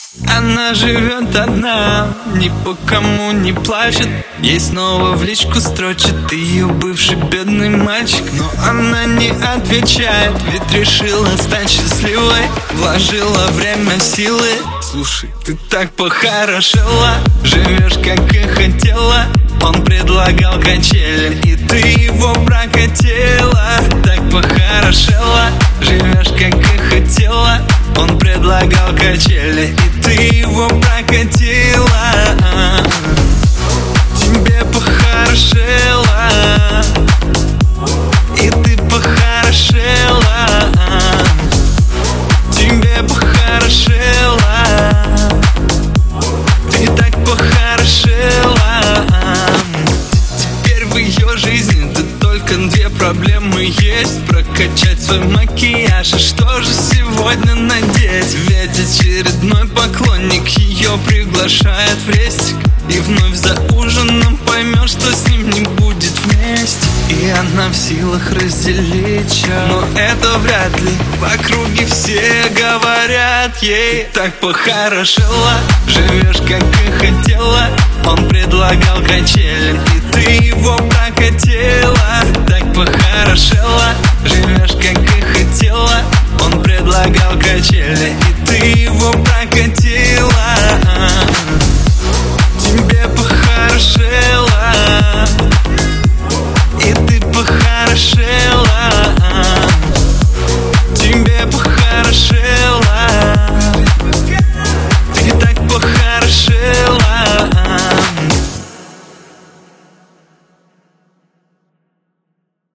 Она живет одна, ни по кому не плачет. Ей снова в личку строчит ее бывший бедный мальчик. Но она не отвечает, ведь решила стать счастливой. Вложила время, силы. Слушай, ты так похорошела, живешь как и хотела. Он предлагал качели, и ты его прокатила. Так похорошела, живешь как и хотела. Он предлагал качели, и ты его прокатила. Тебе похорошела, и ты похорошела. Тебе похорошела, ты так похорошела. Теперь в ее жизни только две проблемы есть: прокачать свой макияж, и что же сегодня надеть? Ведь очередной поклонник ее приглашает в рестик, и вновь за ужином поймешь, что с ним не будет вместе. И она в силах разделить час, но это вряд ли. В округе все говорят ей: так похорошела, живешь как и хотела. Он предлагал качели, и ты его прокатила. Так похорошела, живешь как и хотела.